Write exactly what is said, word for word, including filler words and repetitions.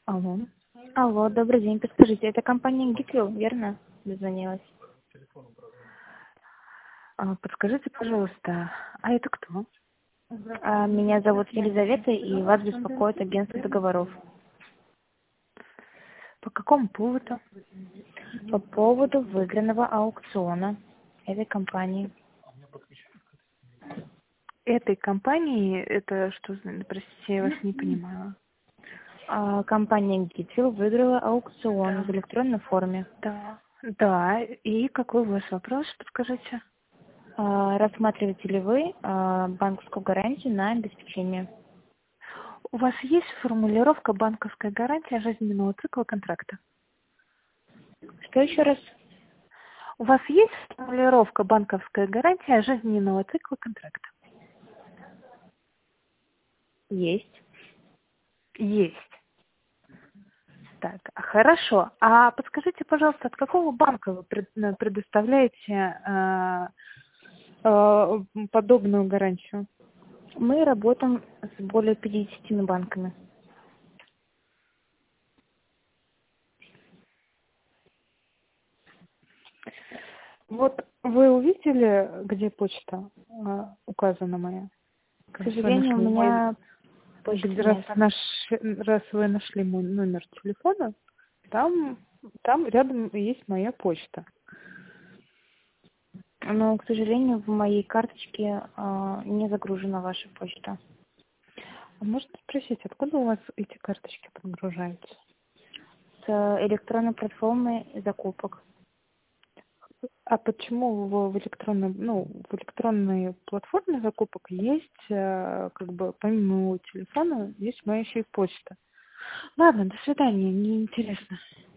Алло. Алло, добрый день. Подскажите, это компания Гитвилл, верно? Дозвонилась. А, Подскажите, пожалуйста, а это кто? А, Меня зовут Елизавета, и вас беспокоит агентство договоров. По какому поводу? По поводу выигранного аукциона этой компании. Этой компании, это что, за- простите, я вас не понимаю. А, Компания Гитвилл выиграла аукцион в Да, электронной форме. да, да. И какой у вас вопрос, подскажите? А, Рассматриваете ли вы а, банковскую гарантию на обеспечение? У вас есть формулировка банковской гарантии жизненного цикла контракта? Что еще раз? У вас есть формулировка банковская гарантия жизненного цикла контракта? Есть. Есть. Так, а хорошо. А подскажите, пожалуйста, от какого банка вы пред- э, предоставляете э, э, подобную гарантию? Мы работаем с более пятидесятью банками. Вот вы увидели, где почта э, указана моя? К Раз вы сожалению, у нашли мой, меня почты где- раз, нет. вы наш- раз вы нашли мой номер телефона, там, там рядом есть моя почта. Но, к сожалению, в моей карточке а, не загружена ваша почта. А можно спросить, откуда у вас эти карточки подгружаются? С электронной платформы закупок. А почему в, в электронной, ну, в электронной платформе закупок есть, э, как бы, помимо моего телефона, есть моя еще и почта? Ладно, до свидания, мне интересно.